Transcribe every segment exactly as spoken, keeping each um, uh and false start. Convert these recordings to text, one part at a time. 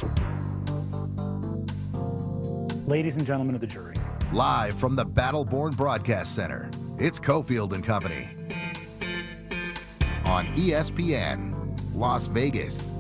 Ladies and gentlemen of the jury. Live from the Battleborn Broadcast Center, it's Cofield and Company. On E S P N, Las Vegas.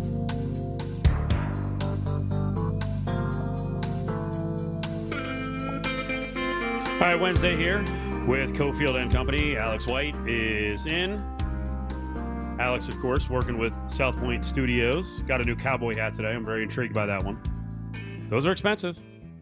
All right, Wednesday here with Cofield and Company. Alex White is in. Alex, of course, working with South Point Studios. Got a new cowboy hat today. I'm very intrigued by that one. Those are expensive.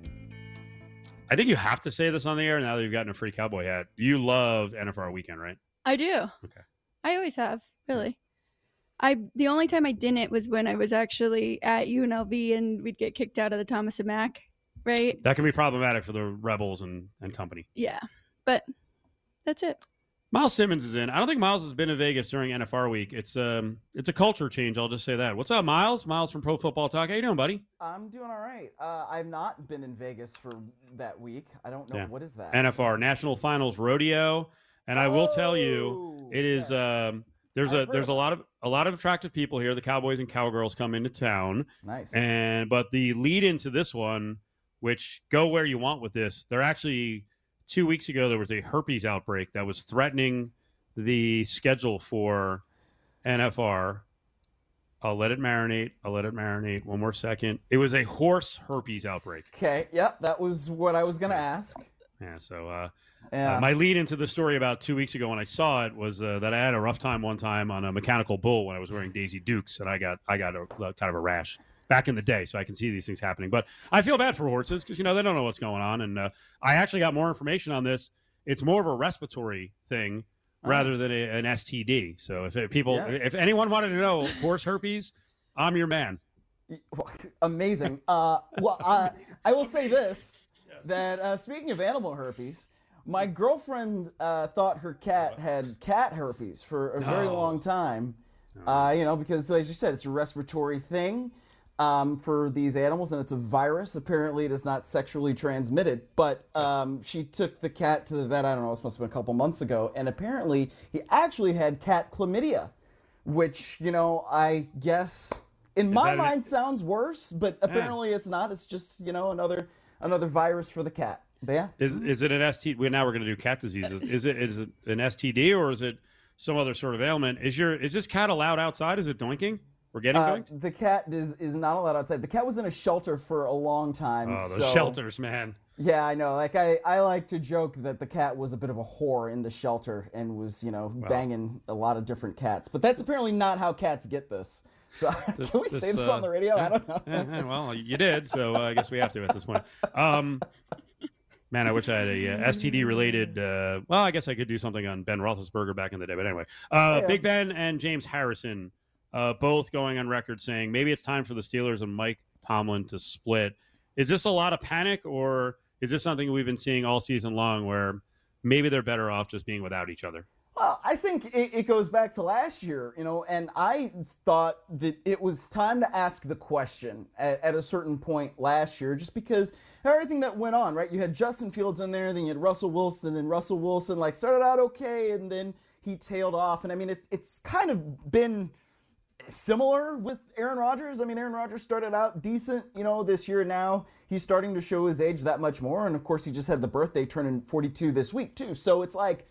I think you have to say this on the air now that you've gotten a free cowboy hat. You love N F R weekend, right? I do. Okay. I always have, really. I the only time I didn't was when I was actually at U N L V and we'd get kicked out of the Thomas and Mack, right? That can be problematic for the Rebels and, and company. Yeah, but that's it. Miles Simmons is in. I don't think Miles has been in Vegas during N F R week. It's um, it's a culture change. I'll just say that. What's up, Miles? Miles from Pro Football Talk. How you doing, buddy? I'm doing all right. Uh, I've not been in Vegas for that week. I don't know. Yeah. What is that? N F R, National Finals Rodeo. And I will tell you, it is yes. um, there's I've a there's heard. a lot of a lot of attractive people here. The Cowboys and Cowgirls come into town. Nice. And but the lead into this one, which go where you want with this, they're actually two weeks ago there was a herpes outbreak that was threatening the schedule for N F R. I'll let it marinate. I'll let it marinate. One more second. It was a horse herpes outbreak. Okay. Yep. That was what I was going to ask. Yeah. So uh, Yeah. uh, my lead into the story about two weeks ago when I saw it was uh, that I had a rough time one time on a mechanical bull when I was wearing Daisy Dukes, and I got I got a, a kind of a rash back in the day. So I can see these things happening. But I feel bad for horses because, you know, they don't know what's going on. And uh, I actually got more information on this. It's more of a respiratory thing rather than a, an S T D. So if it, people, Yes. if anyone wanted to know horse herpes, I'm your man. Amazing. Uh, well, uh, I will say this, that uh, speaking of animal herpes, my girlfriend uh, thought her cat had cat herpes for a very No. long time. Uh, you know, because as you said, it's a respiratory thing um, for these animals, and it's a virus. Apparently, it is not sexually transmitted. But um, she took the cat to the vet, I don't know, this must have been a couple months ago, and apparently he actually had cat chlamydia, which, you know, I guess in my that an- mind sounds worse, but apparently it's not. It's just, you know, another another virus for the cat. But yeah. Is is it an S T D? Well, now we're going to do cat diseases. Is it is it an S T D or is it some other sort of ailment? Is your is this cat allowed outside? Is it doinking? We're getting Uh, doinked? the cat is is not allowed outside. The cat was in a shelter for a long time. Oh, those so, shelters, man. Yeah, I know. Like I, I like to joke that the cat was a bit of a whore in the shelter and was, you know, banging a lot of different cats. But that's apparently not how cats get this. So This- can we this, say this uh, on the radio? I don't know. Eh, eh, well, you did, so uh, I guess we have to at this point. Um, man, I wish I had a uh, S T D related. Uh, well, I guess I could do something on Ben Roethlisberger back in the day, but anyway, uh, Yeah. Big Ben and James Harrison uh, both going on record saying maybe it's time for the Steelers and Mike Tomlin to split. Is this a lot of panic, or is this something we've been seeing all season long, where maybe they're better off just being without each other? Well, I think it, it goes back to last year, you know, and I thought that it was time to ask the question at, at a certain point last year, just because everything that went on, right? You had Justin Fields in there, then you had Russell Wilson, and Russell Wilson like started out okay, and then he tailed off. And I mean, it's it's kind of been similar with Aaron Rodgers. I mean, Aaron Rodgers started out decent, you know, this year. Now he's starting to show his age that much more, and of course, he just had the birthday turning forty-two this week too. So it's like,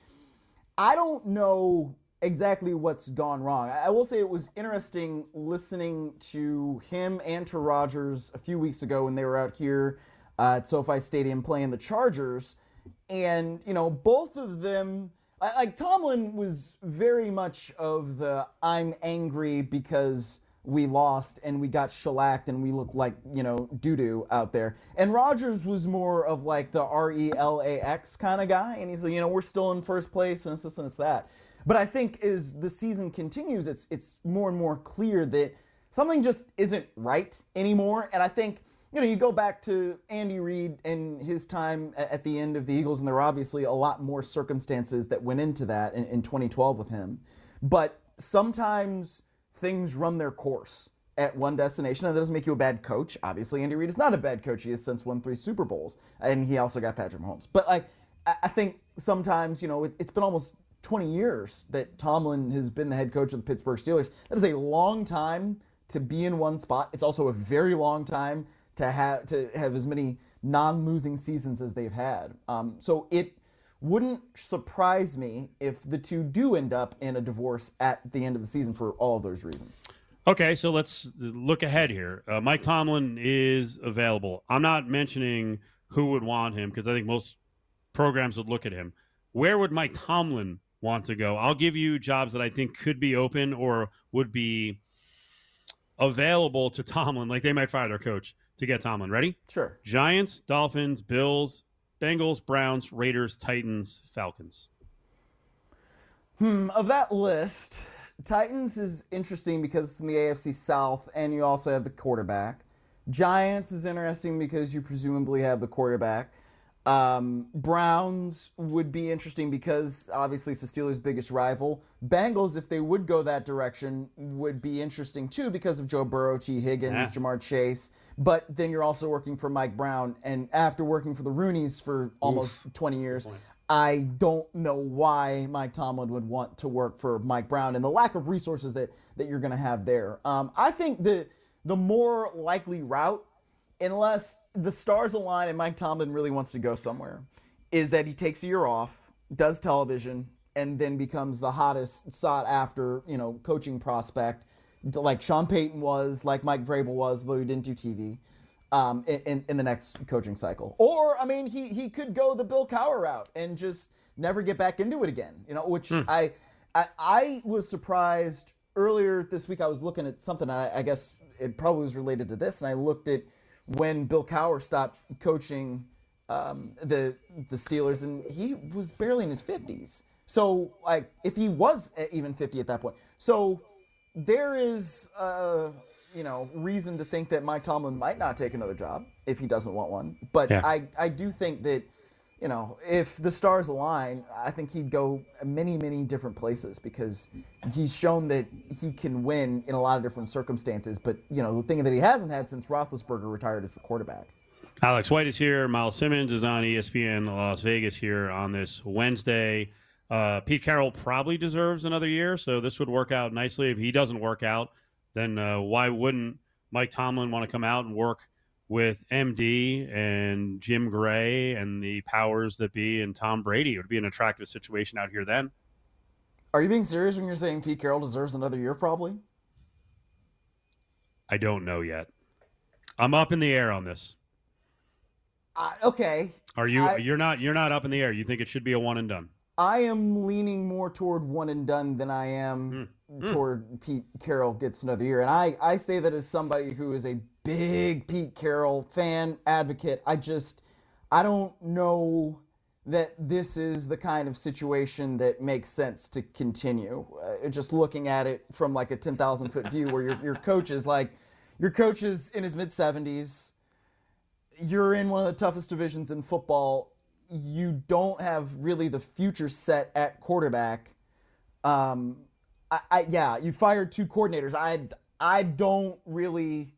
I don't know exactly what's gone wrong. I will say it was interesting listening to him and to Rodgers a few weeks ago when they were out here uh, at SoFi Stadium playing the Chargers. And, you know, both of them, I- like Tomlin was very much of the I'm angry because we lost and we got shellacked and we look like, you know, doo-doo out there. And Rodgers was more of like the R E L A X kind of guy. And he's like, you know, we're still in first place and it's this and it's that. But I think as the season continues, it's it's more and more clear that something just isn't right anymore. And I think, you know, you go back to Andy Reid and his time a- at the end of the Eagles, and there were obviously a lot more circumstances that went into that in, in twenty twelve with him. But sometimes things run their course at one destination, and that doesn't make you a bad coach. Obviously, Andy Reid is not a bad coach. He has since won three Super Bowls, and he also got Patrick Mahomes. But like, I I think sometimes, you know, it, it's been almost twenty years that Tomlin has been the head coach of the Pittsburgh Steelers. That is a long time to be in one spot. It's also a very long time to have to have as many non-losing seasons as they've had. Um, so it wouldn't surprise me if the two do end up in a divorce at the end of the season for all of those reasons. Okay, so let's look ahead here. Uh, Mike Tomlin is available. I'm not mentioning who would want him because I think most programs would look at him. Where would Mike Tomlin want to go? I'll give you jobs that I think could be open or would be available to Tomlin. Like they might fire their coach to get Tomlin. Ready? Sure. Giants, Dolphins, Bills, Bengals, Browns, Raiders, Titans, Falcons. Hmm, of that list, Titans is interesting because it's in the A F C South and you also have the quarterback. Giants is interesting because you presumably have the quarterback. Um, Browns would be interesting because obviously it's the Steelers' biggest rival. Bengals, if they would go that direction, would be interesting too because of Joe Burrow, T. Higgins, Yeah. Jamar Chase. But then you're also working for Mike Brown. And after working for the Rooneys for almost Oof. twenty years, I don't know why Mike Tomlin would want to work for Mike Brown and the lack of resources that, that you're going to have there. Um, I think the the more likely route, unless the stars align and Mike Tomlin really wants to go somewhere, is that he takes a year off, does television, and then becomes the hottest sought-after, you know, coaching prospect, like Sean Payton was, like Mike Vrabel was, though he didn't do T V, um, in, in the next coaching cycle. Or, I mean, he he could go the Bill Cowher route and just never get back into it again, you know, which hmm. I, I I was surprised earlier this week. I was looking at something, I, I guess it probably was related to this, and I looked at when Bill Cowher stopped coaching um, the the Steelers, and he was barely in his fifties. So, like, if he was even fifty at that point. So, there is, uh, you know, reason to think that Mike Tomlin might not take another job if he doesn't want one. But yeah. I, I do think that, you know, if the stars align, I think he'd go many, many different places because he's shown that he can win in a lot of different circumstances. But, you know, the thing that he hasn't had since Roethlisberger retired is the quarterback. Alex White is here. Miles Simmons is on E S P N Las Vegas here on this Wednesday. Uh, Pete Carroll probably deserves another year, so this would work out nicely. If he doesn't work out, then uh, why wouldn't Mike Tomlin want to come out and work with M D and Jim Gray and the powers that be and Tom Brady? It would be an attractive situation out here then. Are you being serious when you're saying Pete Carroll deserves another year probably? I don't know yet. I'm up in the air on this. Uh, okay. Are you? I, you're not. You're not up in the air. You think it should be a one and done? I am leaning more toward one and done than I am mm. toward mm. Pete Carroll gets another year. And I, I say that as somebody who is a big Pete Carroll fan, advocate. I just, I don't know that this is the kind of situation that makes sense to continue. Uh, just looking at it from like a ten thousand foot view where your, your coach is like, your coach is in his mid seventies. You're in one of the toughest divisions in football. You don't have really the future set at quarterback. Um, I, I yeah, you fired two coordinators. I I don't really,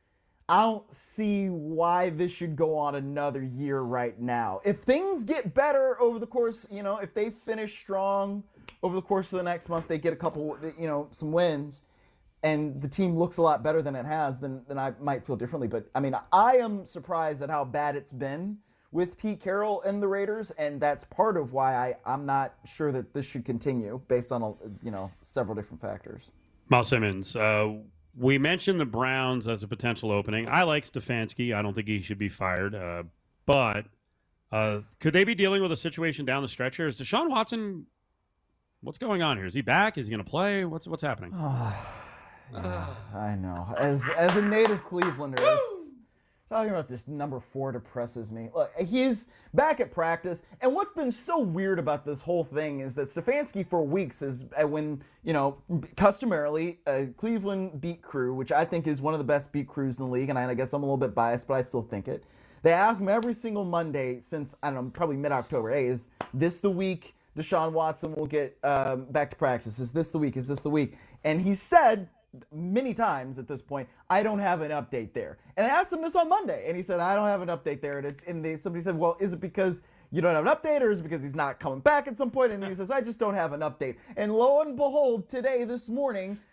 I don't see why this should go on another year right now. If things get better over the course, you know, if they finish strong over the course of the next month, they get a couple, you know, some wins, and the team looks a lot better than it has, then then I might feel differently. But I mean, I am surprised at how bad it's been with Pete Carroll and the Raiders, and that's part of why I, I'm not sure that this should continue based on, a, you know, several different factors. Miles Simmons, uh, we mentioned the Browns as a potential opening. I like Stefanski. I don't think he should be fired. Uh, but uh, could they be dealing with a situation down the stretch here? Is Deshaun Watson, what's going on here? Is he back? Is he going to play? What's what's happening? Oh, yeah, I know. As, as a native Clevelander, talking about this number four depresses me. Look, he's back at practice, and what's been so weird about this whole thing is that Stefanski for weeks is when, you know, customarily a Cleveland beat crew, which I think is one of the best beat crews in the league, and I guess I'm a little bit biased, but I still think it. They ask him every single Monday since, I don't know, probably mid-October, hey, is this the week Deshaun Watson will get um, back to practice? Is this the week? Is this the week? And he said many times at this point, I don't have an update there. And I asked him this on Monday, and he said, I don't have an update there. And it's in the, somebody said, well, is it because you don't have an update, or is it because he's not coming back at some point? And he says, I just don't have an update. And lo and behold, today, this morning,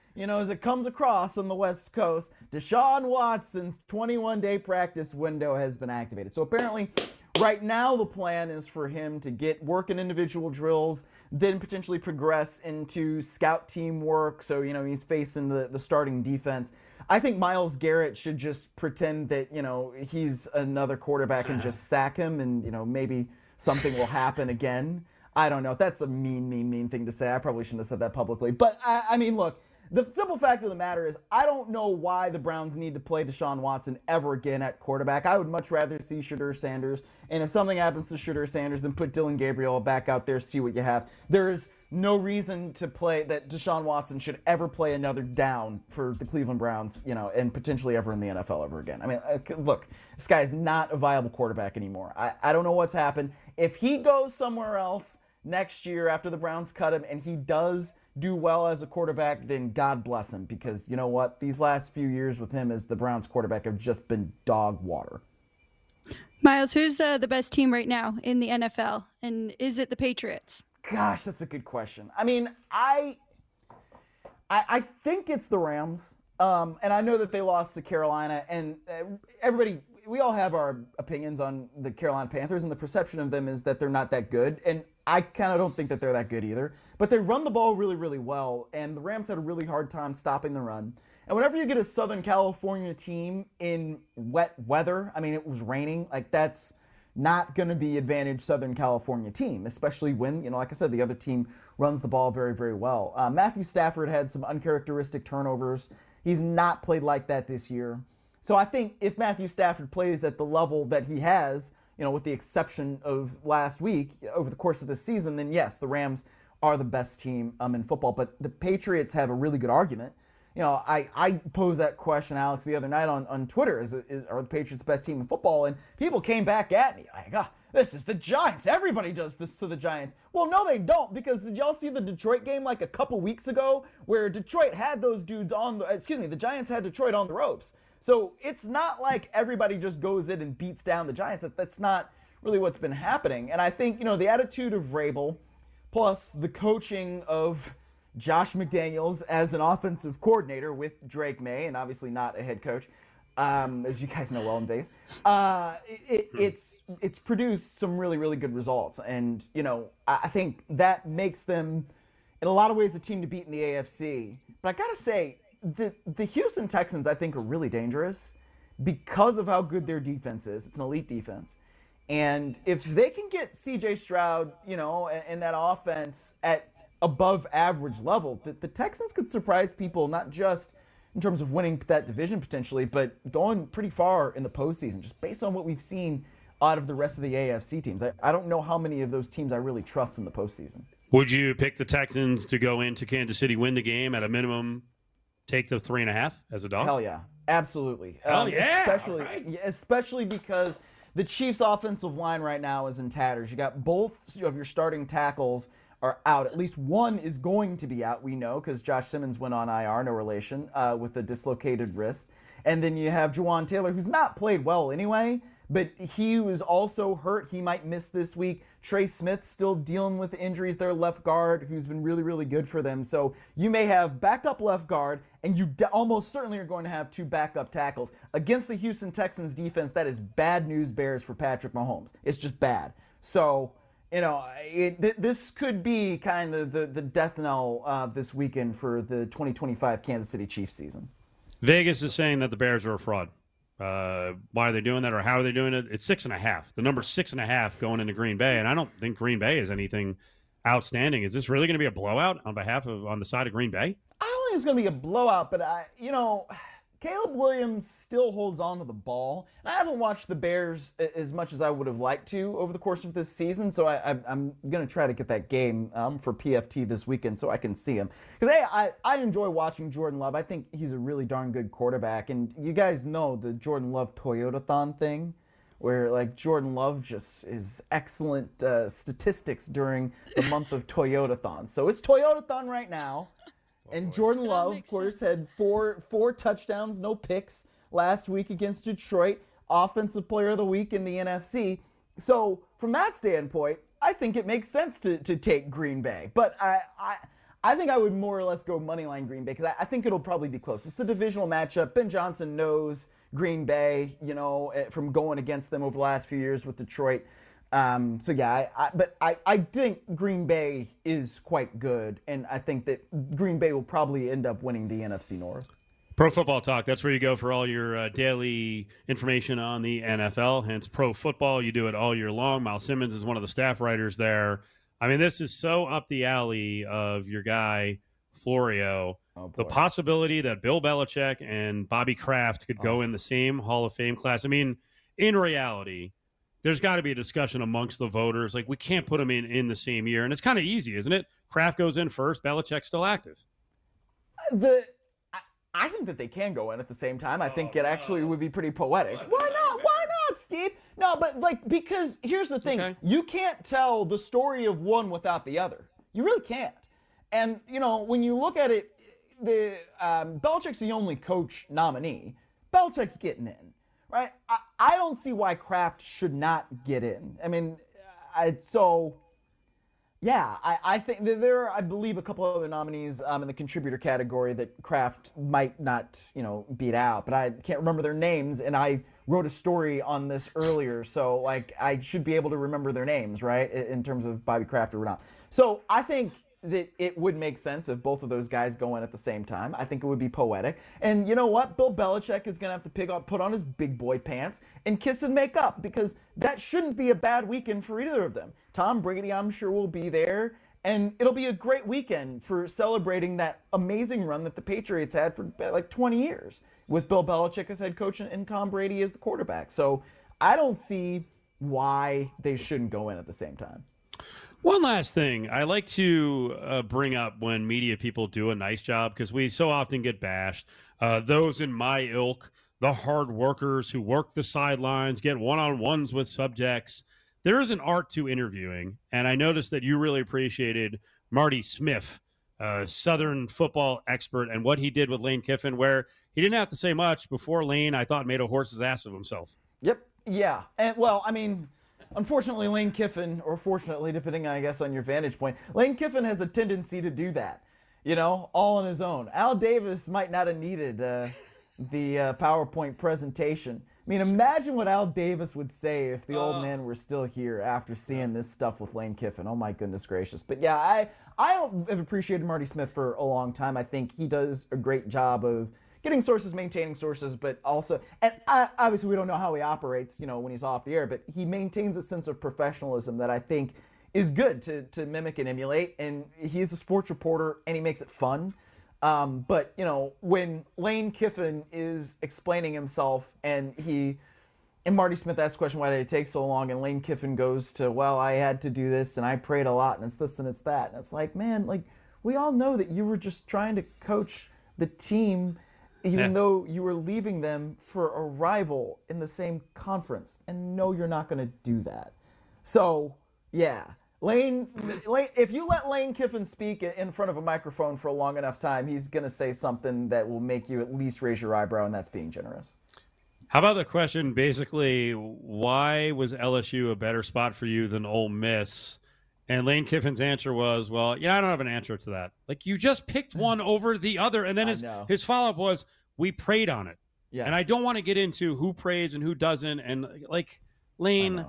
you know, as it comes across on the West Coast, Deshaun Watson's twenty-one day practice window has been activated. So apparently, right now the plan is for him to get work in individual drills, then potentially progress into scout team work. So, you know, he's facing the, the starting defense. I think Myles Garrett should just pretend that, you know, he's another quarterback and just sack him, and, you know, maybe something will happen again. I don't know. That's a mean, mean, mean thing to say. I probably shouldn't have said that publicly. But, I, I mean, look, the simple fact of the matter is I don't know why the Browns need to play Deshaun Watson ever again at quarterback. I would much rather see Shedeur Sanders. And if something happens to Shedeur Sanders, then put Dylan Gabriel back out there, see what you have. There's no reason to play that Deshaun Watson should ever play another down for the Cleveland Browns, you know, and potentially ever in the N F L ever again. I mean, look, this guy is not a viable quarterback anymore. I, I don't know what's happened. If he goes somewhere else next year after the Browns cut him and he does do well as a quarterback, then God bless him, because you know what? These last few years with him as the Browns quarterback have just been dog water. Miles, who's uh, the best team right now in the N F L? And is it the Patriots? Gosh, that's a good question. I mean, I I, I think it's the Rams. Um, and I know that they lost to Carolina, and uh, everybody, we all have our opinions on the Carolina Panthers, and the perception of them is that they're not that good. And I kind of don't think that they're that good either. But they run the ball really, really well, and the Rams had a really hard time stopping the run. And whenever you get a Southern California team in wet weather, I mean, it was raining, like that's not going to be advantage Southern California team, especially when, you know, like I said, the other team runs the ball very, very well. Uh, Matthew Stafford had some uncharacteristic turnovers. He's not played like that this year. So I think if Matthew Stafford plays at the level that he has, you know, with the exception of last week, over the course of this season, then yes, the Rams are the best team um, in football. But the Patriots have a really good argument. You know, I, I posed that question, Alex, the other night on, on Twitter, is, is are the Patriots the best team in football? And people came back at me like, ah, this is the Giants. Everybody does this to the Giants. Well, no, they don't, because did y'all see the Detroit game like a couple weeks ago where Detroit had those dudes on the, excuse me, the Giants had Detroit on the ropes. So it's not like everybody just goes in and beats down the Giants. That, that's not really what's been happening. And I think, you know, the attitude of Vrabel plus the coaching of Josh McDaniels as an offensive coordinator with Drake May, and obviously not a head coach, um, as you guys know well in Vegas, uh, it, it's it's produced some really, really good results. And, you know, I think that makes them, in a lot of ways, a team to beat in the A F C. But I got to say, the, the Houston Texans, I think, are really dangerous because of how good their defense is. It's an elite defense. And if they can get C J Stroud, you know, and that offense at above average level, the, the Texans could surprise people, not just in terms of winning that division potentially, but going pretty far in the postseason, just based on what we've seen out of the rest of the A F C teams. I, I don't know how many of those teams I really trust in the postseason. Would you pick the Texans to go into Kansas City, win the game, at a minimum, take the three and a half as a dog? Hell yeah. Absolutely. Hell um, yeah. Especially, right. especially because the Chiefs' offensive line right now is in tatters. You got both of your starting tackles are out. At least one is going to be out, we know, because Josh Simmons went on I R, no relation, uh, with a dislocated wrist. And then you have Juwan Taylor, who's not played well anyway, but he was also hurt. He might miss this week. Trey Smith still dealing with injuries, their left guard, who's been really, really good for them. So you may have backup left guard, and you de- almost certainly are going to have two backup tackles. Against the Houston Texans defense, that is bad news bears for Patrick Mahomes. It's just bad. So, you know, it, th- this could be kind of the, the death knell uh, this weekend for the twenty twenty-five Kansas City Chiefs season. Vegas is saying that the Bears are a fraud. Uh, why are they doing that, or how are they doing it? It's six and a half. The number's six and a half going into Green Bay, and I don't think Green Bay is anything outstanding. Is this really going to be a blowout on behalf of on the side of Green Bay? I don't think it's going to be a blowout, but I, you know, Caleb Williams still holds on to the ball. And I haven't watched the Bears as much as I would have liked to over the course of this season, so I, I, I'm going to try to get that game um, for P F T this weekend so I can see him. Because hey, I, I enjoy watching Jordan Love. I think he's a really darn good quarterback. And you guys know the Jordan Love Toyota-thon thing, where like Jordan Love just is excellent uh, statistics during the month of Toyota-thon. So it's Toyota-thon right now. And Jordan Love, of course, sense. had four four touchdowns, no picks last week against Detroit. Offensive Player of the Week in the N F C. So from that standpoint, I think it makes sense to, to take Green Bay. But I, I I think I would more or less go moneyline Green Bay because I, I think it'll probably be close. It's the divisional matchup. Ben Johnson knows Green Bay, you know, from going against them over the last few years with Detroit. Um, so yeah, I, I, but I, I think Green Bay is quite good, and I think that Green Bay will probably end up winning the N F C North. Pro Football Talk, that's where you go for all your uh, daily information on the N F L, hence Pro Football. You do it all year long. Miles Simmons is one of the staff writers there. I mean, this is so up the alley of your guy, Florio. Oh, the possibility that Bill Belichick and Bobby Kraft could go oh. in the same Hall of Fame class. I mean, in reality, there's got to be a discussion amongst the voters. Like, we can't put them in, in the same year. And it's kind of easy, isn't it? Kraft goes in first. Belichick's still active. The I, I think that they can go in at the same time. I think oh, it actually no. would be pretty poetic. Why not? Why not, Steve? No, but, like, because here's the thing. Okay. You can't tell the story of one without the other. You really can't. And, you know, when you look at it, the um, Belichick's the only coach nominee. Belichick's getting in. Right, I, I don't see why Kraft should not get in. I mean, I, so yeah, I, I think there are, I believe, a couple other nominees um, in the contributor category that Kraft might not, you know, beat out. But I can't remember their names, and I wrote a story on this earlier, so like I should be able to remember their names, right, in, in terms of Bobby Kraft or not. So I think that it would make sense if both of those guys go in at the same time. I think it would be poetic. And you know what? Bill Belichick is going to have to pick up, put on his big boy pants and kiss and make up, because that shouldn't be a bad weekend for either of them. Tom Brady, I'm sure, will be there. And it'll be a great weekend for celebrating that amazing run that the Patriots had for like twenty years with Bill Belichick as head coach and Tom Brady as the quarterback. So I don't see why they shouldn't go in at the same time. One last thing I like to uh, bring up when media people do a nice job, because we so often get bashed. Uh, those in my ilk, the hard workers who work the sidelines, get one-on-ones with subjects. There is an art to interviewing, and I noticed that you really appreciated Marty Smith, uh, Southern football expert, and what he did with Lane Kiffin, where he didn't have to say much before Lane, I thought, made a horse's ass of himself. Yep. Yeah. And well, I mean, unfortunately, Lane Kiffin, or fortunately, depending, I guess, on your vantage point, Lane Kiffin has a tendency to do that, you know, all on his own. Al Davis might not have needed uh, the uh, PowerPoint presentation. I mean, imagine what Al Davis would say if the old man were still here after seeing this stuff with Lane Kiffin. Oh, my goodness gracious. But, yeah, I, I have appreciated Marty Smith for a long time. I think he does a great job of getting sources, maintaining sources, but also, and I, obviously we don't know how he operates, you know, when he's off the air, but he maintains a sense of professionalism that I think is good to, to mimic and emulate. And he's a sports reporter and he makes it fun. Um, but, you know, when Lane Kiffin is explaining himself and he, and Marty Smith asks the question, why did it take so long? And Lane Kiffin goes to, well, I had to do this and I prayed a lot and it's this and it's that. And it's like, man, like, we all know that you were just trying to coach the team even yeah. though you were leaving them for a rival in the same conference. And no, you're not going to do that. So, yeah. Lane, Lane, if you let Lane Kiffin speak in front of a microphone for a long enough time, he's going to say something that will make you at least raise your eyebrow, and that's being generous. How about the question, basically, why was L S U a better spot for you than Ole Miss? And Lane Kiffin's answer was, well, yeah, I don't have an answer to that. Like, you just picked one over the other. And then his, his follow-up was, we prayed on it. Yes. And I don't want to get into who prays and who doesn't. And, like, Lane,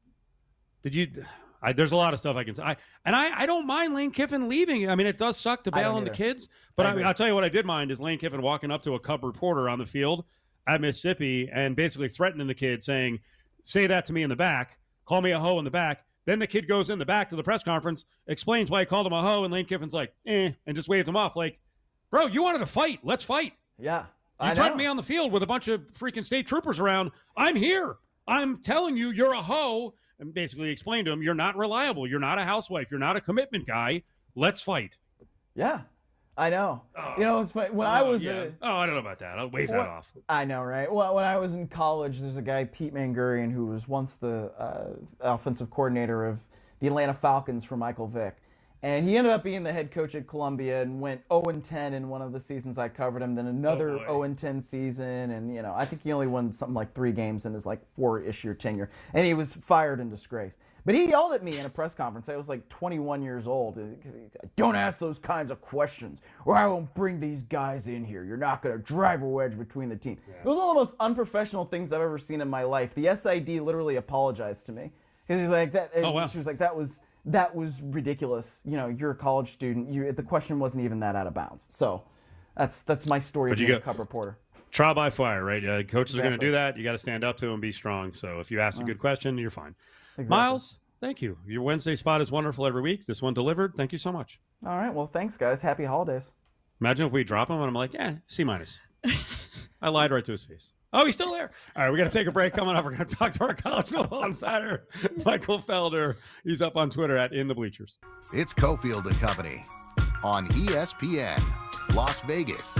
did you I, – there's a lot of stuff I can say. I, and I, I don't mind Lane Kiffin leaving. I mean, it does suck to bail on the kids. But I I, I'll tell you what I did mind is Lane Kiffin walking up to a Cub reporter on the field at Mississippi and basically threatening the kid, saying, say that to me in the back. Call me a hoe in the back. Then the kid goes in the back to the press conference, explains why he called him a hoe, and Lane Kiffin's like, eh, and just waves him off like, bro, you wanted to fight. Let's fight. Yeah. You I threatened know. me on the field with a bunch of freaking state troopers around. I'm here. I'm telling you, you're a hoe. And basically explained to him, you're not reliable. You're not a housewife. You're not a commitment guy. Let's fight. Yeah. I know. Oh, you know, it's funny. When oh, I was, yeah. uh, oh, I don't know about that. I'll wave what, that off. I know, right? Well, when I was in college, there's a guy, Pete Mangurian, who was once the uh, offensive coordinator of the Atlanta Falcons for Michael Vick. And he ended up being the head coach at Columbia and went oh and ten in one of the seasons I covered him. Then another oh, oh and ten season, and you know I think he only won something like three games in his like four-ish year tenure, and he was fired in disgrace. But he yelled at me in a press conference. I was like twenty-one years old. Don't ask those kinds of questions, or I won't bring these guys in here. You're not going to drive a wedge between the team. Yeah. It was one of the most unprofessional things I've ever seen in my life. The S I D literally apologized to me because he's like that. Oh, wow. She was like, that was. That was ridiculous. You know, you're a college student. You, the question wasn't even that out of bounds. So that's that's my story but of being go, a Cub reporter. Trial by fire, right? Uh, coaches exactly. are going to do that. You got to stand up to them and be strong. So if you ask a good question, you're fine. Exactly. Miles, thank you. Your Wednesday spot is wonderful every week. This one delivered. Thank you so much. All right. Well, thanks, guys. Happy holidays. Imagine if we drop him and I'm like, yeah, C minus. I lied right to his face. Oh, he's still there. All right, we got to take a break. Coming up, we're going to talk to our college football insider, Michael Felder. He's up on Twitter at In the Bleachers. It's Cofield and Company on E S P N, Las Vegas.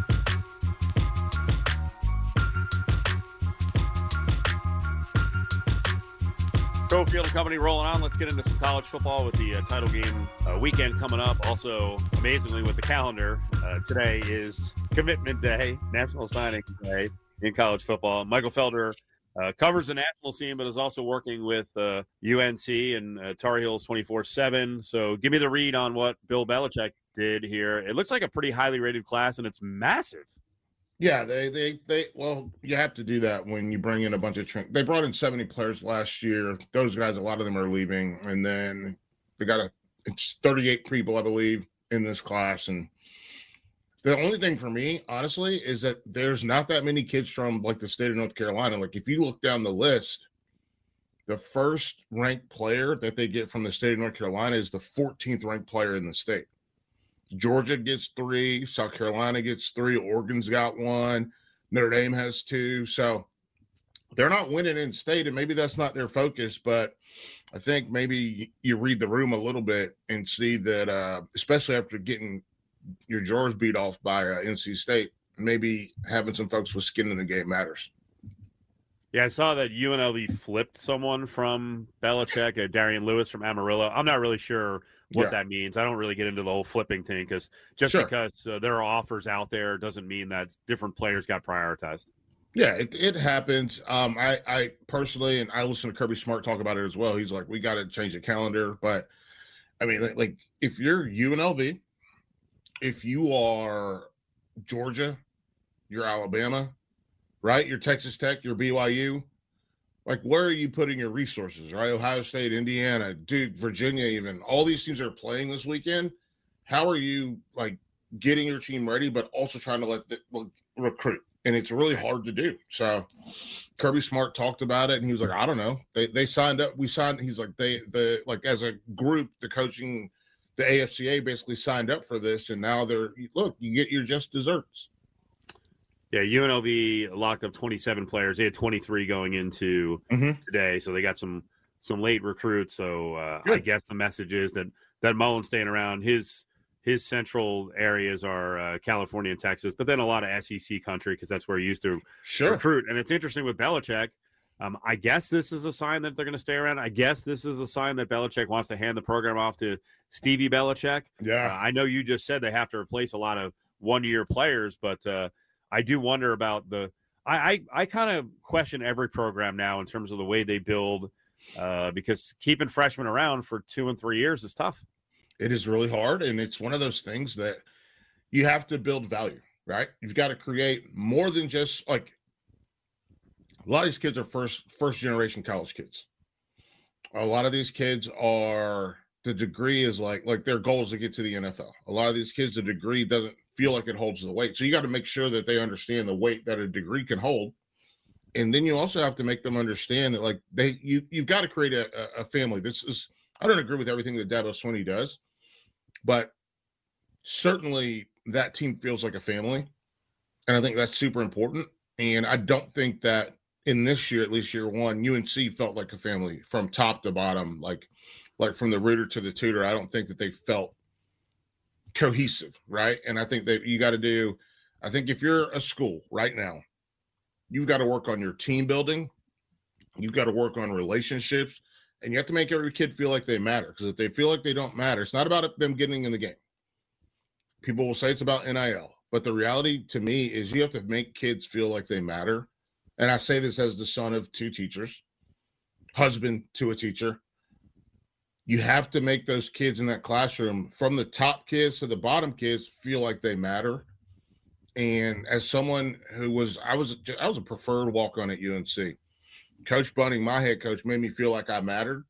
Cofield and Company rolling on. Let's get into some college football with the uh, title game uh, weekend coming up. Also, amazingly, with the calendar, uh, today is Commitment Day, National Signing Day in college football. Michael Felder uh, covers the national scene, but is also working with uh, U N C and uh, Tar Heels twenty-four seven. So give me the read on what Bill Belichick did here. It looks like a pretty highly rated class, and it's massive. Yeah, they, they, they, well, you have to do that when you bring in a bunch of, tra- they brought in seventy players last year. Those guys, a lot of them are leaving. And then they got a, it's thirty-eight people, I believe, in this class. And the only thing for me, honestly, is that there's not that many kids from like the state of North Carolina. Like if you look down the list, the first ranked player that they get from the state of North Carolina is the fourteenth ranked player in the state. Georgia gets three, South Carolina gets three, Oregon's got one, Notre Dame has two. So they're not winning in state, and maybe that's not their focus, but I think maybe you read the room a little bit and see that, uh, especially after getting your drawers beat off by uh, N C State, maybe having some folks with skin in the game matters. Yeah, I saw that U N L V flipped someone from Belichick, uh, Darian Lewis from Amarillo. I'm not really sure what yeah. that means. I don't really get into the whole flipping thing because just sure. because uh, there are offers out there doesn't mean that different players got prioritized. Yeah, it, it happens. Um, I, I personally, and I listen to Kirby Smart talk about it as well. He's like, we got to change the calendar. But, I mean, like, like if you're U N L V, if you are Georgia, you're Alabama, right? You're Texas Tech, you're B Y U. Like, where are you putting your resources, right? Ohio State, Indiana, Duke, Virginia, even. All these teams are playing this weekend. How are you, like, getting your team ready, but also trying to let the, like, recruit? And it's really hard to do. So Kirby Smart talked about it, and he was like, I don't know. They they signed up. We signed. He's like, they, the like, as a group, the coaching, the A F C A basically signed up for this, and now they're, look, you get your just desserts. Yeah, U N L V locked up twenty-seven players. They had twenty-three going into mm-hmm. today, so they got some some late recruits. So uh, I guess the message is that that Mullen's staying around. His his central areas are uh, California and Texas, but then a lot of S E C country because that's where he used to sure. recruit. And it's interesting with Belichick. Um, I guess this is a sign that they're going to stay around. I guess this is a sign that Belichick wants to hand the program off to Stevie Belichick. Yeah, uh, I know you just said they have to replace a lot of one-year players, but uh, I do wonder about the I, – I, I kind of question every program now in terms of the way they build uh, because keeping freshmen around for two and three years is tough. It is really hard, and it's one of those things that you have to build value, right? You've got to create more than just – like a lot of these kids are first first-generation college kids. A lot of these kids are – the degree is like – like their goal is to get to the N F L. A lot of these kids, the degree doesn't – feel like it holds the weight. So you got to make sure that they understand the weight that a degree can hold. And then you also have to make them understand that like they, you, you've got to create a, a family. This is, I don't agree with everything that Dabo Swinney does, but certainly that team feels like a family. And I think that's super important. And I don't think that in this year, at least year one, U N C felt like a family from top to bottom, like, like from the rooter to the tutor. I don't think that they felt cohesive, right? And I think that you got to do, I think if you're a school right now, you've got to work on your team building. You've got to work on relationships, and you have to make every kid feel like they matter. Because if they feel like they don't matter, it's not about them getting in the game. People will say it's about N I L, but the reality to me is you have to make kids feel like they matter. And I say this as the son of two teachers, husband to a teacher. You have to make those kids in that classroom, from the top kids to the bottom kids, feel like they matter. And as someone who was, I was, I was a preferred walk-on at U N C. Coach Bunning, my head coach, made me feel like I mattered.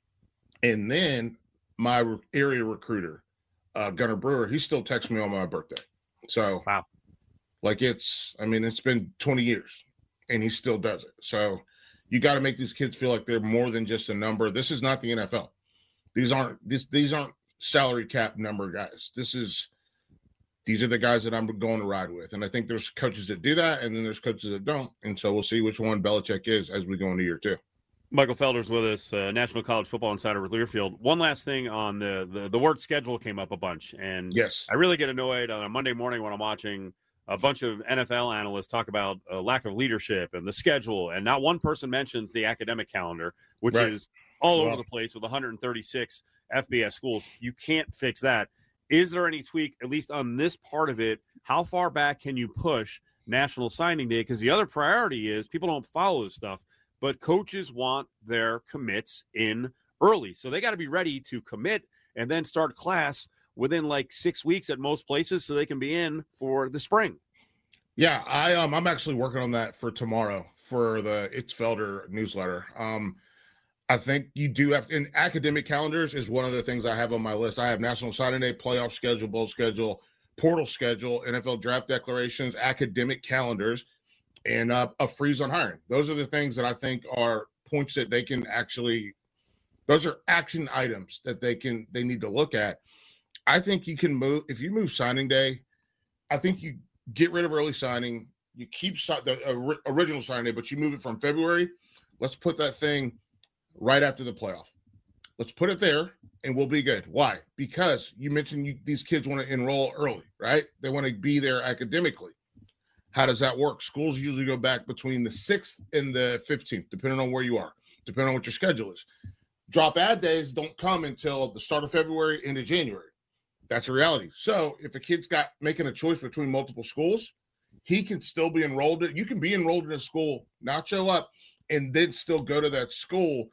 And then my area recruiter, uh, Gunnar Brewer, he still texts me on my birthday. So, wow, like it's, I mean, it's been twenty years, and he still does it. So, you got to make these kids feel like they're more than just a number. This is not the N F L. These aren't this. These aren't salary cap number guys. This is. These are the guys that I'm going to ride with. And I think there's coaches that do that, and then there's coaches that don't. And so we'll see which one Belichick is as we go into year two. Michael Felder's with us, uh, National College Football Insider with Learfield. One last thing on the, the the word schedule came up a bunch. And yes, I really get annoyed on a Monday morning when I'm watching a bunch of N F L analysts talk about a lack of leadership and the schedule. And not one person mentions the academic calendar, which right. is all well, over the place with one hundred thirty-six F B S schools. You can't fix that. Is there any tweak, at least on this part of it? How far back can you push National Signing Day? Because the other priority is people don't follow this stuff, but coaches want their commits in early. So they got to be ready to commit and then start class within like six weeks at most places so they can be in for the spring. Yeah, I, um, I'm actually working on that for tomorrow for the It's Felder newsletter. Um, I think you do have to, and academic calendars is one of the things I have on my list. I have National Signing Day, playoff schedule, bowl schedule, portal schedule, N F L draft declarations, academic calendars, and uh, a freeze on hiring. Those are the things that I think are points that they can actually, those are action items that they can, they need to look at. I think you can move, if you move signing day, I think you get rid of early signing, you keep the uh, original signing day, but you move it from February. Let's put that thing right after the playoff. Let's put it there and we'll be good. Why? Because you mentioned you, these kids want to enroll early, right? They want to be there academically. How does that work? Schools usually go back between the sixth and the fifteenth, depending on where you are, depending on what your schedule is. Drop ad days don't come until the start of February into January. That's a reality. So if a kid's got making a choice between multiple schools, he can still be enrolled. You can be enrolled in a school, not show up, and then still go to that school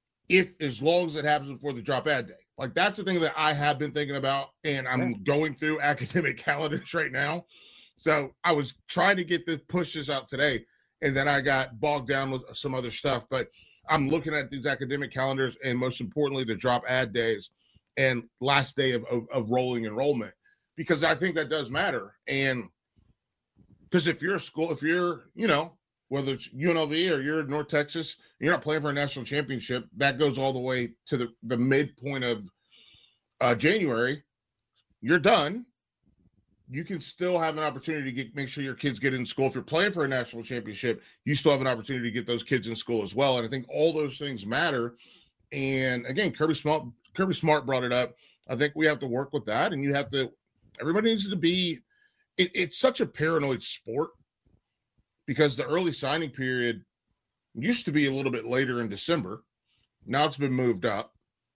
if as long as it happens before the drop ad day. Like that's the thing that I have been thinking about, and I'm going through academic calendars right now. So I was trying to get the pushes out today, and then I got bogged down with some other stuff. But I'm looking at these academic calendars, and most importantly, the drop ad days and last day of, of, of rolling enrollment, because I think that does matter. And because if you're a school, if you're, you know, whether it's U N L V or you're in North Texas, you're not playing for a national championship, that goes all the way to the, the midpoint of uh, January. You're done. You can still have an opportunity to get, make sure your kids get in school. If you're playing for a national championship, you still have an opportunity to get those kids in school as well. And I think all those things matter. And again, Kirby Smart, Kirby Smart brought it up. I think we have to work with that. And you have to, everybody needs to be, it, it's such a paranoid sport, because the early signing period used to be a little bit later in December. Now it's been moved up.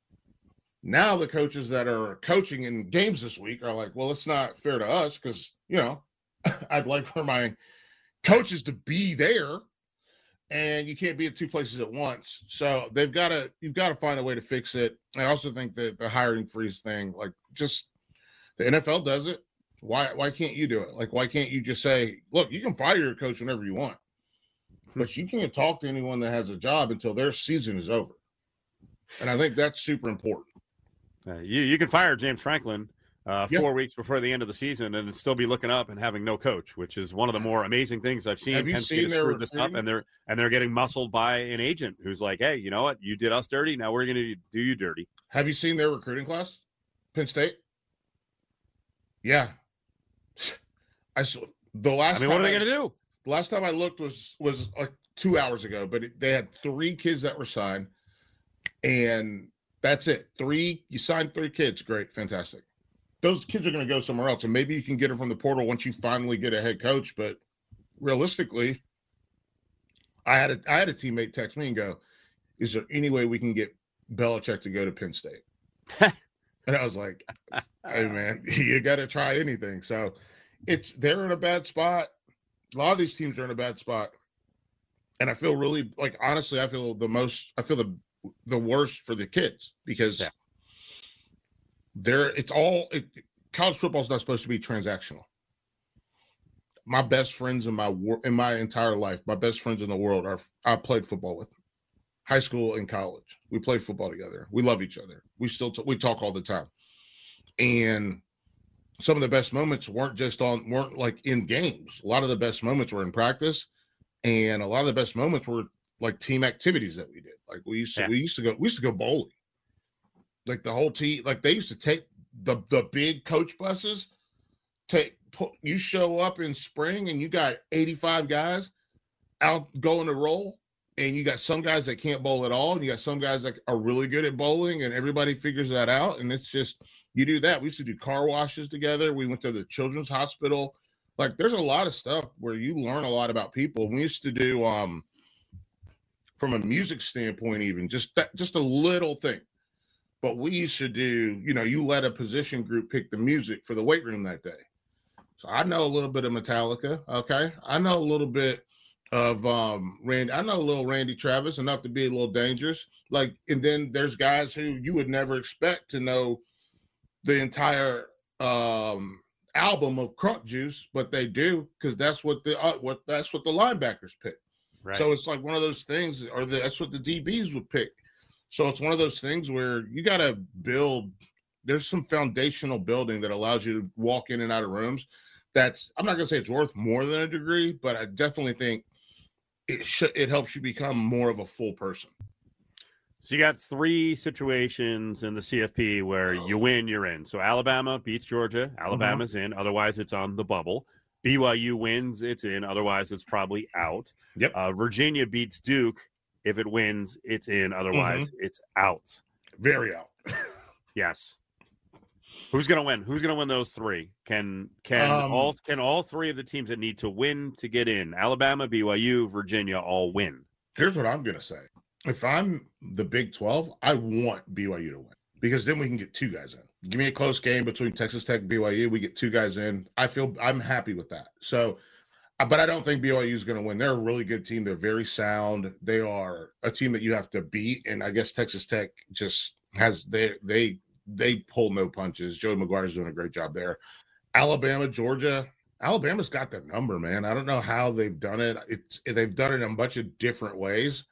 Now the coaches that are coaching in games this week are like, well, it's not fair to us because, you know, I'd like for my coaches to be there, and you can't be at two places at once. So they've got to, you've got to find a way to fix it. I also think that the hiring freeze thing, like just the N F L does it. Why why can't you do it? Like, why can't you just say, look, you can fire your coach whenever you want, but you can't talk to anyone that has a job until their season is over. And I think that's super important. Uh, you, you can fire James Franklin uh, Yep. four weeks before the end of the season and still be looking up and having no coach, which is one of the more amazing things I've seen. Have you Penn State seen has their screwed this up, recruiting? and they're and they're getting muscled by an agent who's like, hey, you know what? You did us dirty. Now we're going to do you dirty. Have you seen their recruiting class? Penn State? Yeah. I saw the last I mean, what time are they going to do? The last time I looked was was like two hours ago, but it, they had three kids that were signed, and that's it. Three, you signed three kids. Great, fantastic. Those kids are going to go somewhere else, and maybe you can get them from the portal once you finally get a head coach. But realistically, I had a I had a teammate text me and go, "Is there any way we can get Belichick to go to Penn State. And I was like, hey, man, you got to try anything. So it's they're in a bad spot. A lot of these teams are in a bad spot. And I feel really like, honestly, I feel the most, I feel the the worst for the kids because yeah. they're, it's all, it, college football is not supposed to be transactional. My best friends in my in my entire life, my best friends in the world are, I played football with them. High school and college. We played football together. We love each other. We still, t- we talk all the time. And some of the best moments weren't just on, weren't like in games. A lot of the best moments were in practice. And a lot of the best moments were like team activities that we did. Like we used to, yeah. we used to go, we used to go bowling. Like the whole team, like they used to take the, the big coach buses, take, put, you show up in spring and you got eighty-five guys out going to roll. And you got some guys that can't bowl at all. And you got some guys that are really good at bowling and everybody figures that out. And it's just, you do that. We used to do car washes together. We went to the children's hospital. Like there's a lot of stuff where you learn a lot about people. We used to do, um, from a music standpoint, even just that, just a little thing, but we used to do, you know, you let a position group pick the music for the weight room that day. So I know a little bit of Metallica. Okay. I know a little bit of um Randy. I know a little Randy Travis, enough to be a little dangerous. Like, and then there's guys who you would never expect to know the entire um album of Crunk Juice, but they do because that's what the uh, what that's what the linebackers pick. Right. So it's like one of those things, or the, that's what the D Bs would pick. So it's one of those things where you got to build. There's some foundational building that allows you to walk in and out of rooms. That's, I'm not gonna say it's worth more than a degree, but I definitely think it should. It helps you become more of a full person. So you got three situations in the C F P where you win, you're in. So Alabama beats Georgia. Alabama's mm-hmm. in. Otherwise, it's on the bubble. B Y U wins, it's in. Otherwise, it's probably out. Yep. Uh, Virginia beats Duke. If it wins, it's in. Otherwise, mm-hmm. it's out. Very out. Yes. Who's gonna win? Who's gonna win those three? Can can um, all can all three of the teams that need to win to get in? Alabama, B Y U, Virginia all win. Here's what I'm gonna say. If I'm the Big twelve, I want B Y U to win because then we can get two guys in. Give me a close game between Texas Tech and B Y U. We get two guys in. I feel I'm happy with that. So, but I don't think B Y U is going to win. They're a really good team. They're very sound. They are a team that you have to beat. And I guess Texas Tech just has they they they pull no punches. Joey McGuire's doing a great job there. Alabama, Georgia. Alabama's got their number, man. I don't know how they've done it. It's they've done it in a bunch of different ways.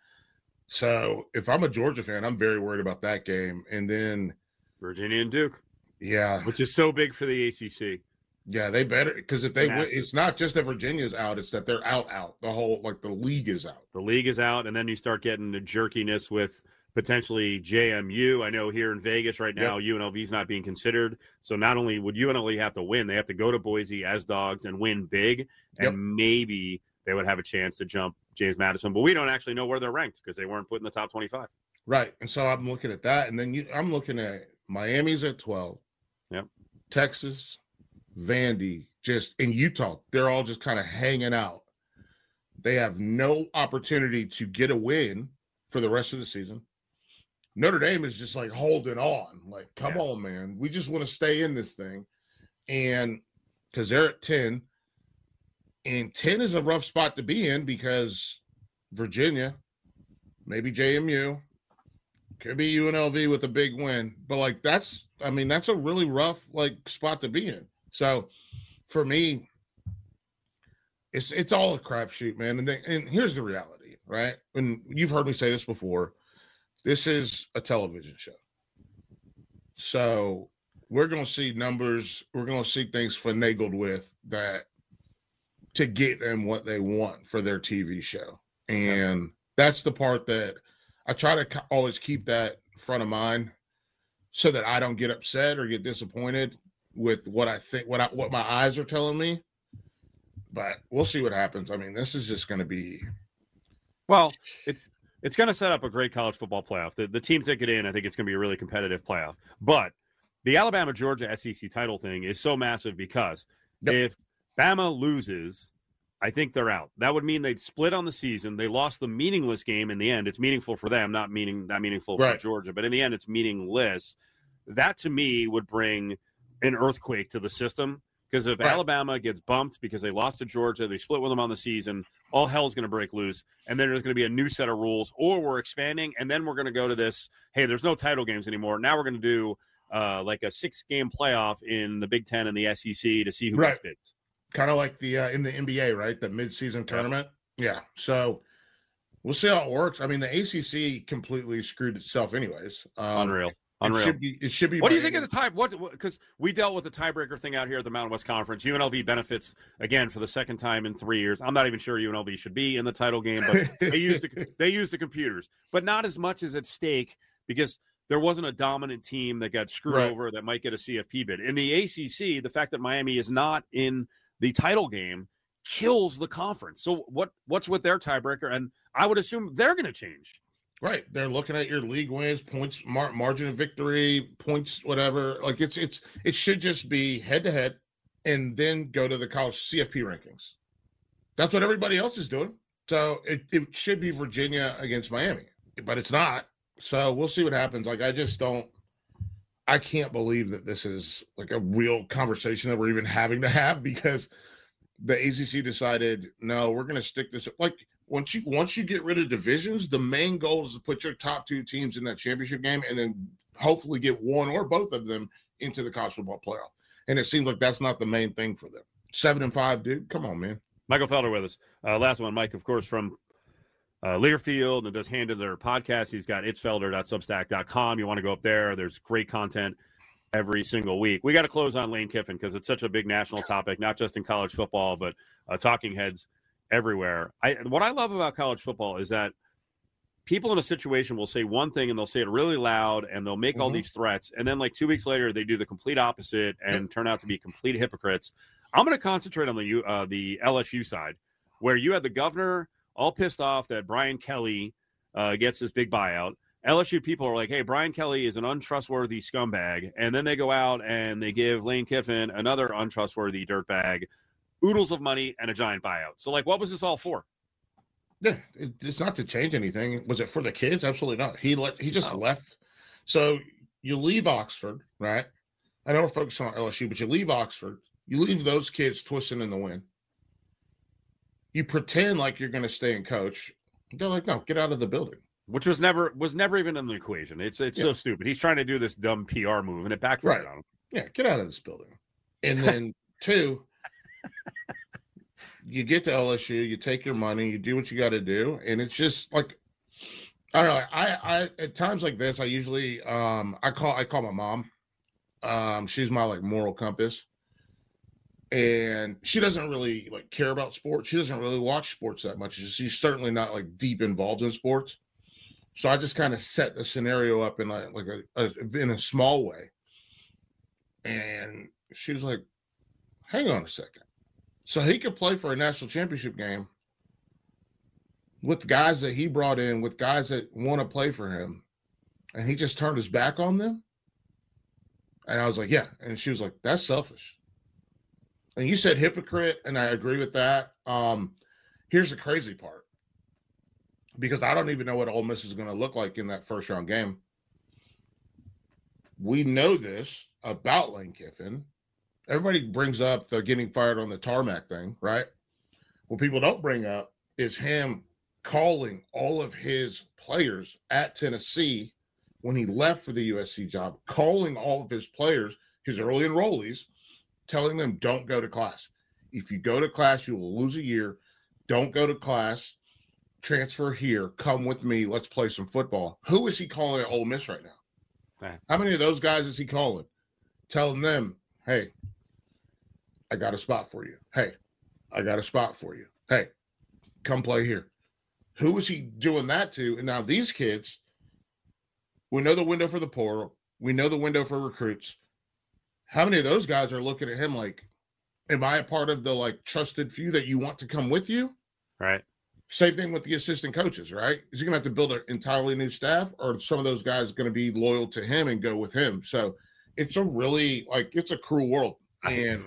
So if I'm a Georgia fan, I'm very worried about that game. And then Virginia and Duke. Yeah. Which is so big for the A C C. Yeah, they better, because if they win, it's not just that Virginia's out, it's that they're out, out. The whole, like the league is out. The league is out, and then you start getting the jerkiness with potentially J M U. I know here in Vegas right now, yep. U N L V is not being considered. So not only would U N L V have to win, they have to go to Boise as dogs and win big, and yep. maybe they would have a chance to jump James Madison. But we don't actually know where they're ranked because they weren't put in the top twenty-five. Right, and so I'm looking at that, and then you, I'm looking at Miami's at twelve. Yep. Texas, Vandy, just in Utah, they're all just kind of hanging out. They have no opportunity to get a win for the rest of the season. Notre Dame is just like holding on. Like, come yeah. on, man. We just want to stay in this thing. And because they're at ten, and ten is a rough spot to be in because Virginia, maybe J M U, could be U N L V with a big win. But, like, that's, I mean, that's a really rough, like, spot to be in. So, for me, it's it's all a crapshoot, man. And, they, and here's the reality, right? And you've heard me say this before. This is a television show. So, we're going to see numbers. We're going to see things finagled with that to get them what they want for their T V show. And that's the part that I try to always keep that front of mind so that I don't get upset or get disappointed with what I think, what I, what my eyes are telling me. But we'll see what happens. I mean, this is just going to be. Well, it's it's going to set up a great college football playoff. The, the teams that get in, I think it's going to be a really competitive playoff. But the Alabama-Georgia S E C title thing is so massive because yep. if Bama loses, I think they're out. That would mean they'd split on the season. They lost the meaningless game in the end. It's meaningful for them, not meaning not meaningful for right. Georgia. But in the end, it's meaningless. That, to me, would bring an earthquake to the system. Because if right. Alabama gets bumped because they lost to Georgia, they split with them on the season, all hell's going to break loose. And then there's going to be a new set of rules. Or we're expanding, and then we're going to go to this, hey, there's no title games anymore. Now we're going to do uh, like a six-game playoff in the Big Ten and the S E C to see who right. gets bids. Kind of like the uh, in the N B A, right? The midseason tournament. Yeah. yeah. So we'll see how it works. I mean, the A C C completely screwed itself anyways. Um, Unreal. Unreal. It should be. It should be. What do you think of the tie? What? Because we dealt with the tiebreaker thing out here at the Mountain West Conference. U N L V benefits again for the second time in three years. I'm not even sure U N L V should be in the title game, but they used the, they used the computers, but not as much as at stake because there wasn't a dominant team that got screwed right. over that might get a C F P bid. In the A C C, the fact that Miami is not in the title game kills the conference. So what? What's with their tiebreaker? And I would assume they're going to change. Right. They're looking at your league wins, points, mar- margin of victory, points, whatever. Like it's, it's, it should just be head to head and then go to the college C F P rankings. That's what everybody else is doing. So it, it should be Virginia against Miami, but it's not. So we'll see what happens. Like, I just don't, I can't believe that this is like a real conversation that we're even having to have because the A C C decided, no, we're going to stick this. Like, Once you once you get rid of divisions, the main goal is to put your top two teams in that championship game and then hopefully get one or both of them into the college football playoff. And it seems like that's not the main thing for them. Seven and five, dude. Come on, man. Michael Felder with us. Uh, last one, Mike, of course, from uh, Learfield and does Hand in Their podcast. He's got its felder dot substack dot com. You want to go up there. There's great content every single week. We got to close on Lane Kiffin because it's such a big national topic, not just in college football, but uh, talking heads everywhere. I what I love about college football is that people in a situation will say one thing and they'll say it really loud and they'll make mm-hmm. all these threats, and then like two weeks later they do the complete opposite and yep. turn out to be complete hypocrites. I'm going to concentrate on the uh, the L S U side, where you had the governor all pissed off that Brian Kelly uh, gets this big buyout. L S U people are like, hey, Brian Kelly is an untrustworthy scumbag, and then they go out and they give Lane Kiffin another untrustworthy dirtbag oodles of money and a giant buyout. So, like, what was this all for? Yeah, it, it's not to change anything. Was it for the kids? Absolutely not. He let he just oh. left. So you leave Oxford, right? I know we're focusing on L S U, but you leave Oxford. You leave those kids twisting in the wind. You pretend like you're going to stay and coach. They're like, no, get out of the building. Which was never was never even in the equation. It's it's yeah. so stupid. He's trying to do this dumb P R move, and it backfired right. on him. Yeah, get out of this building. And then two. You get to L S U, you take your money, you do what you got to do, and it's just like I don't know. I, I at times like this, I usually um I call I call my mom. Um, she's my like moral compass, and she doesn't really like care about sports. She doesn't really watch sports that much. She's certainly not like deep involved in sports. So I just kind of set the scenario up in like, like a, a in a small way, and she was like, "Hang on a second." So he could play for a national championship game with guys that he brought in, with guys that want to play for him, and he just turned his back on them? And I was like, yeah. And she was like, that's selfish. And you said hypocrite, and I agree with that. Um, here's the crazy part, because I don't even know what Ole Miss is going to look like in that first-round game. We know this about Lane Kiffin. Everybody brings up the getting fired on the tarmac thing, right? What people don't bring up is him calling all of his players at Tennessee when he left for the U S C job, calling all of his players, his early enrollees, telling them, don't go to class. If you go to class, you will lose a year. Don't go to class. Transfer here. Come with me. Let's play some football. Who is he calling at Ole Miss right now? Right. How many of those guys is he calling? Telling them, hey, I got a spot for you. Hey, I got a spot for you. Hey, come play here. Who is he doing that to? And now these kids, we know the window for the portal. We know the window for recruits. How many of those guys are looking at him like, am I a part of the like trusted few that you want to come with you? Right. Same thing with the assistant coaches, right? Is he going to have to build an entirely new staff, or are some of those guys going to be loyal to him and go with him? So it's a really like, it's a cruel world. And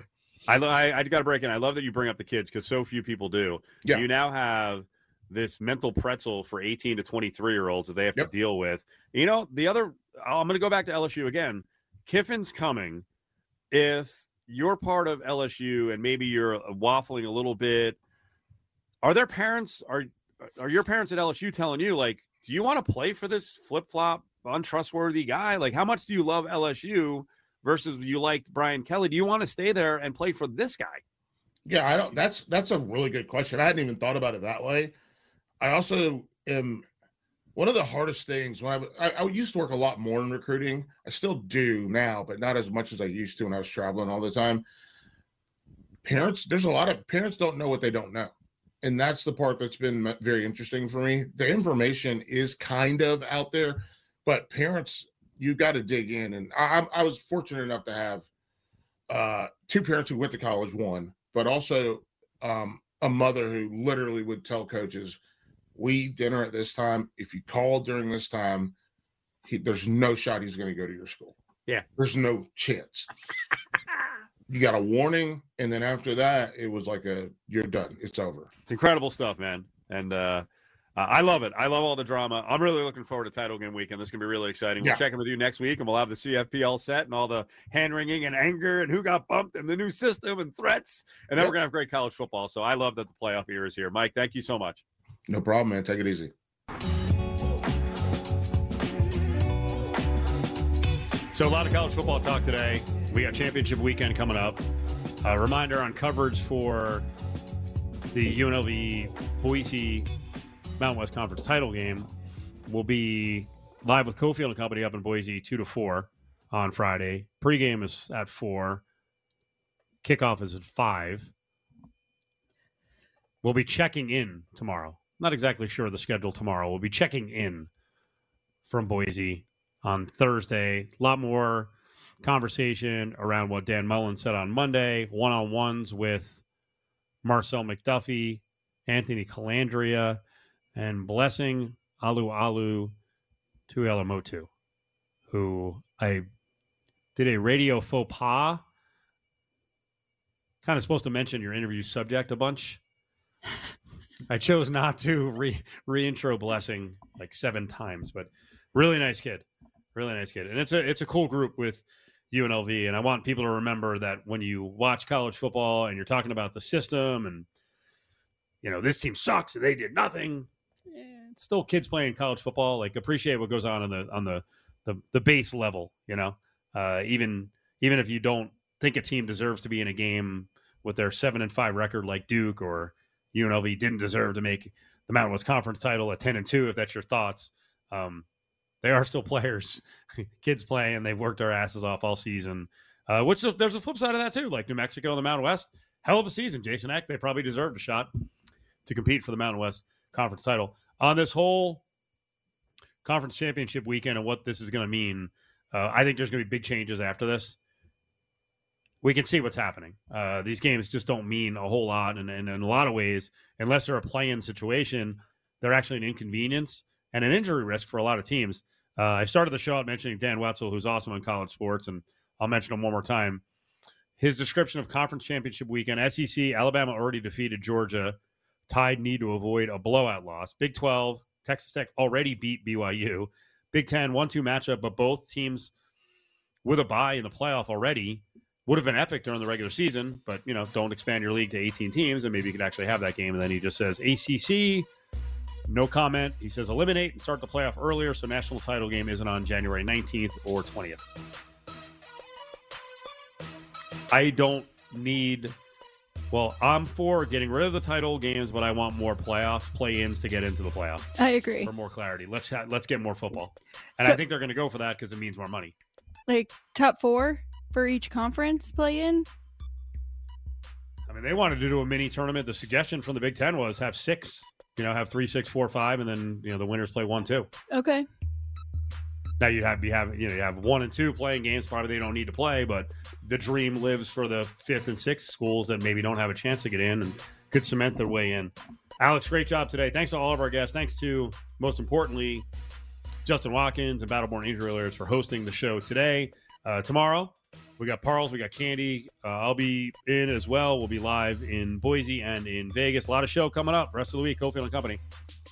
I, I, I got to break in. I love that you bring up the kids because so few people do. Yeah. You now have this mental pretzel for eighteen to twenty-three year olds that they have Yep. to deal with. You know, the other, I'm going to go back to L S U again. Kiffin's coming. If you're part of L S U and maybe you're waffling a little bit, are their parents, are, are your parents at L S U telling you, like, do you want to play for this flip-flop, untrustworthy guy? Like, how much do you love L S U versus you liked Brian Kelly? Do you want to stay there and play for this guy? Yeah, I don't. That's that's a really good question. I hadn't even thought about it that way. I also am one of the hardest things when I, I I used to work a lot more in recruiting. I still do now, but not as much as I used to when I was traveling all the time. Parents, there's a lot of parents don't know what they don't know, and that's the part that's been very interesting for me. The information is kind of out there, but parents, you got to dig in. And I, I was fortunate enough to have uh, two parents who went to college, one, but also um, a mother who literally would tell coaches, we eat dinner at this time. If you call during this time, he, there's no shot he's going to go to your school. Yeah. There's no chance. You got a warning. And then after that, it was like a, you're done. It's over. It's incredible stuff, man. And uh, I love it. I love all the drama. I'm really looking forward to title game weekend. This is going to be really exciting. We'll Yeah. check in with you next week, and we'll have the C F P all set and all the hand-wringing and anger and who got bumped and the new system and threats. And then Yep. we're going to have great college football. So I love that the playoff era is here. Mike, thank you so much. No problem, man. Take it easy. So a lot of college football talk today. We got championship weekend coming up. A reminder on coverage for the U N L V Boise Mountain West Conference title game will be live with Cofield and Company up in Boise two to four on Friday. Pregame is at four. Kickoff is at five. We'll be checking in tomorrow. Not exactly sure of the schedule tomorrow. We'll be checking in from Boise on Thursday. A lot more conversation around what Dan Mullen said on Monday. One-on-ones with Marcel McDuffie, Anthony Calandria, and Blessing Alu Alu Tuilamotu, who I did a radio faux pas. Kind of supposed to mention your interview subject a bunch. I chose not to re reintro Blessing like seven times, but really nice kid, really nice kid, and it's a it's a cool group with U N L V. And I want people to remember that when you watch college football and you're talking about the system and you know this team sucks and they did nothing, it's still kids playing college football. Like appreciate what goes on on the on the the, the base level. You know, uh, even even if you don't think a team deserves to be in a game with their seven and five record like Duke, or U N L V didn't deserve to make the Mountain West Conference title at ten and two, if that's your thoughts. Um, they are still players, kids play, and they've worked their asses off all season, uh, which there's a flip side of that too. Like New Mexico and the Mountain West, hell of a season. Jason Eck, they probably deserved a shot to compete for the Mountain West Conference title. On this whole conference championship weekend and what this is going to mean, uh, I think there's going to be big changes after this. We can see what's happening. Uh, these games just don't mean a whole lot. And, and in a lot of ways, unless they're a play-in situation, they're actually an inconvenience and an injury risk for a lot of teams. Uh, I started the show out mentioning Dan Wetzel, who's awesome on college sports, and I'll mention him one more time. His description of conference championship weekend: S E C, Alabama already defeated Georgia. Tide need to avoid a blowout loss. Big twelve, Texas Tech already beat B Y U. Big ten, one two matchup, but both teams with a bye in the playoff already. Would have been epic during the regular season, but, you know, don't expand your league to eighteen teams, and maybe you could actually have that game. And then he just says A C C, no comment. He says eliminate and start the playoff earlier, so national title game isn't on January nineteenth or twentieth. I don't need – well, I'm for getting rid of the title games, but I want more playoffs, play-ins to get into the playoff. I agree. For more clarity. Let's ha- let's get more football. And So- I think they're going to go for that because it means more money. Like top four for each conference play in. I mean, they wanted to do a mini tournament. The suggestion from the Big Ten was have six, you know, have three, six, four, five, and then, you know, the winners play one, two. Okay. Now you'd have, you have, you know, you have one and two playing games. Probably they don't need to play, but the dream lives for the fifth and sixth schools that maybe don't have a chance to get in and could cement their way in. Alex, great job today. Thanks to all of our guests. Thanks to, most importantly, Justin Watkins and Battleborn Injury Alerts for hosting the show today. Uh, tomorrow, we got Parles, we got Candy. Uh, I'll be in as well. We'll be live in Boise and in Vegas. A lot of show coming up rest of the week. Cofield and Company.